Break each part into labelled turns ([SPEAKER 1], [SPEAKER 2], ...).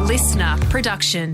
[SPEAKER 1] listener production.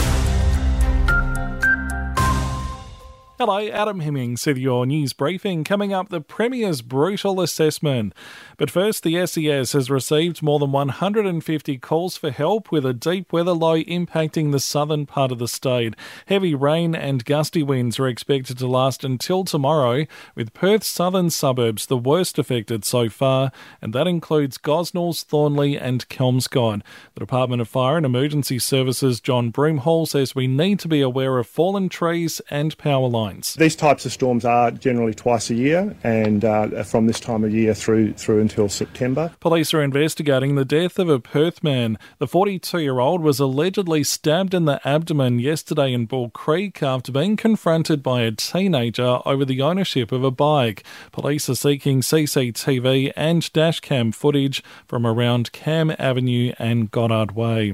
[SPEAKER 2] Hello, Adam Hemmings with your news briefing. Coming up, the Premier's brutal assessment. But first, the SES has received more than 150 calls for help with a deep weather low impacting the southern part of the state. Heavy rain and gusty winds are expected to last until tomorrow, with Perth's southern suburbs the worst affected so far, and that includes Gosnells, Thornley and Kelmscott. The Department of Fire and Emergency Services John Broomhall says we need to be aware of fallen trees and power lines.
[SPEAKER 3] These types of storms are generally twice a year, and from this time of year through until September.
[SPEAKER 2] Police are investigating the death of a Perth man. The 42-year-old was allegedly stabbed in the abdomen yesterday in Bull Creek after being confronted by a teenager over the ownership of a bike. Police are seeking CCTV and dashcam footage from around Cam Avenue and Goddard Way.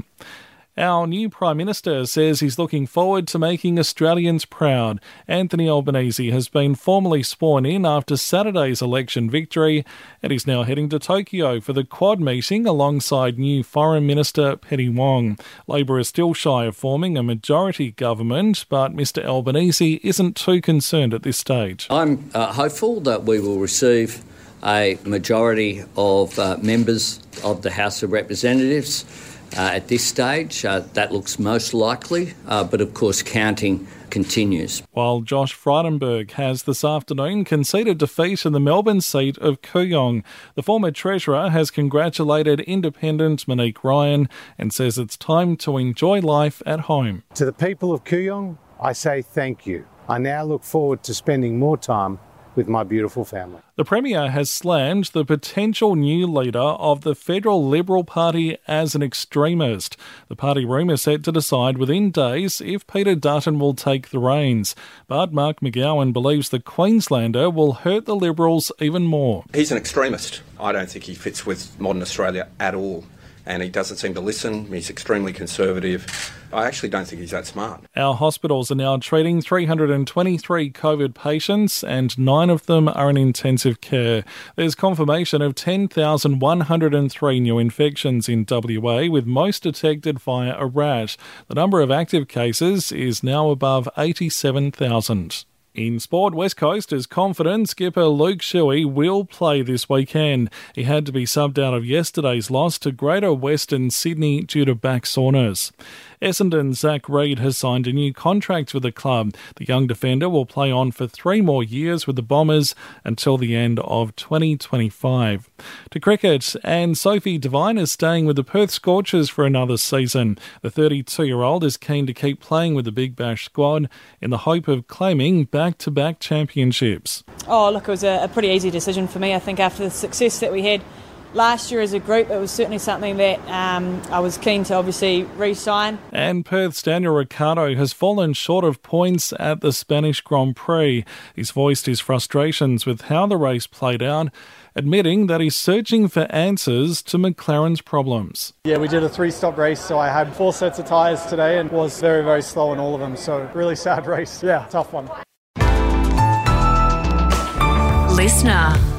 [SPEAKER 2] Our new Prime Minister says he's looking forward to making Australians proud. Anthony Albanese has been formally sworn in after Saturday's election victory, and he's now heading to Tokyo for the Quad meeting alongside new Foreign Minister Penny Wong. Labor is still shy of forming a majority government, but Mr Albanese isn't too concerned at this stage.
[SPEAKER 4] I'm hopeful that we will receive a majority of members of the House of Representatives. At this stage, that looks most likely, but of course counting continues.
[SPEAKER 2] While Josh Frydenberg has this afternoon conceded defeat in the Melbourne seat of Kooyong. The former Treasurer has congratulated independent Monique Ryan and says it's time to enjoy life at home.
[SPEAKER 5] To the people of Kooyong, I say thank you. I now look forward to spending more time with my beautiful family.
[SPEAKER 2] The Premier has slammed the potential new leader of the Federal Liberal Party as an extremist. The party room is set to decide within days if Peter Dutton will take the reins. But Mark McGowan believes the Queenslander will hurt the Liberals even more.
[SPEAKER 6] He's an extremist. I don't think he fits with modern Australia at all. And he doesn't seem to listen. He's extremely conservative. I actually don't think he's that smart.
[SPEAKER 2] Our hospitals are now treating 323 COVID patients and 9 of them are in intensive care. There's confirmation of 10,103 new infections in WA, with most detected via a rash. The number of active cases is now above 87,000. In sport, West Coast is confident skipper Luke Shuey will play this weekend. He had to be subbed out of yesterday's loss to Greater Western Sydney due to back soreness. Essendon's Zach Reid has signed a new contract with the club. The young defender will play on for 3 more years with the Bombers until the end of 2025. To cricket, and Sophie Devine is staying with the Perth Scorchers for another season. The 32-year-old is keen to keep playing with the Big Bash squad in the hope of claiming back-to-back championships.
[SPEAKER 7] Oh, look, it was a pretty easy decision for me. I think after the success that we had last year as a group, it was certainly something that I was keen to obviously re-sign.
[SPEAKER 2] And Perth's Daniel Ricciardo has fallen short of points at the Spanish Grand Prix. He's voiced his frustrations with how the race played out, admitting that he's searching for answers to McLaren's problems.
[SPEAKER 8] Yeah, we did a 3-stop race, so I had 4 sets of tyres today and was very, very slow in all of them. So really sad race. Yeah, tough one.
[SPEAKER 1] Listener.